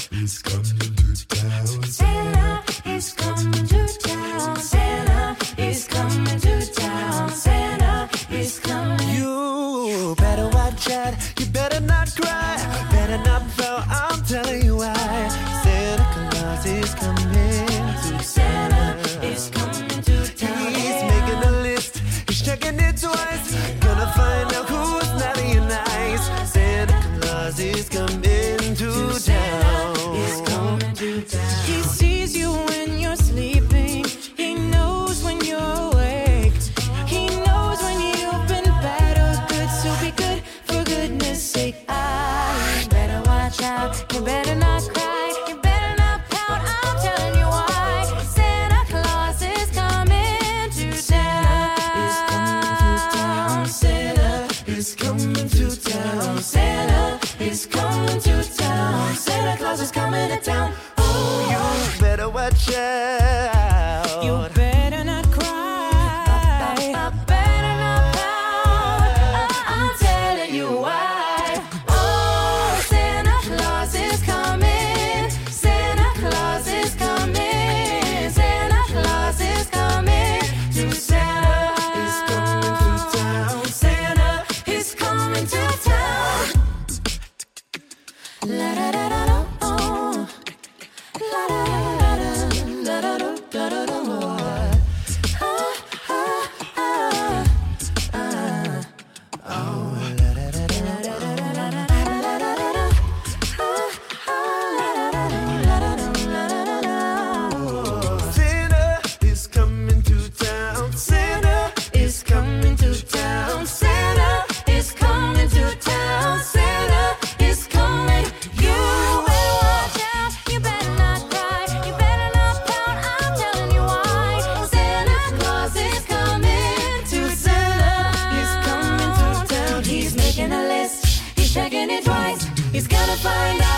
is coming to town. Santa is coming to town. Santa is coming to town. Santa is coming. You better watch out. You better not cry. Better not fall. I'm telling you why. Santa Claus is coming to Santa is coming to town. He's making a list. He's checking it twice. Gonna find out who's naughty and nice. Santa Claus is coming to town. Is coming to town. He sees you when you're sleeping. He knows when you're awake. He knows when you've been bad or good. So be good for goodness sake. You better watch out. You better not cry. You better not pout. I'm telling you why. Santa Claus is coming to town. Santa is coming to town. Santa is coming to town. Santa Claus is coming to town. You better watch out. You better not cry. Better not pout. I'm telling you why. Oh, Santa Claus is coming. Santa Claus is coming. Santa Claus is coming to Santa is coming to town. Santa is coming to town. La da da da da. Oh. La da da da da da da da da da. Santa is coming to town. Santa Is coming to town. Santa is coming to town. Santa is coming. You better watch out. You better not cry. You better not pout. I'm telling you why. Santa Claus is coming to Santa is coming to town. He's making a list. He's checking it twice. He's gonna find out